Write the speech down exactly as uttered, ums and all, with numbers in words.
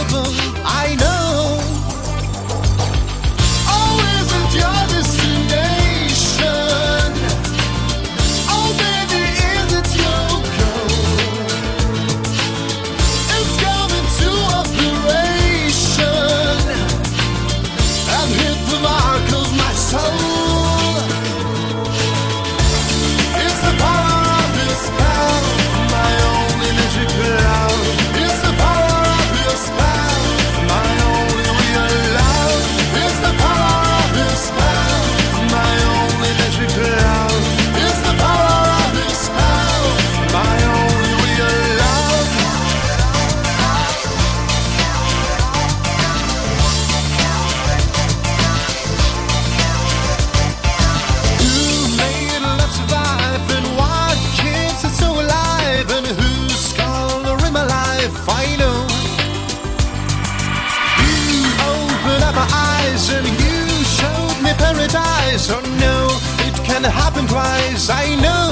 heaven, I know. Oh, isn't your destination? Oh, baby, is it your goal? It's coming to operation and hit the mark of my soul. It's the power of this spell, my only magic love. It's the power of this spell, my only real love. It's the power of this spell, my only magic love. It's the power of this spell, my only real love. Who made love survive and what keeps it so alive and whose color in my life I know. You opened up my eyes and you showed me paradise. Oh no, it can happen twice, I know.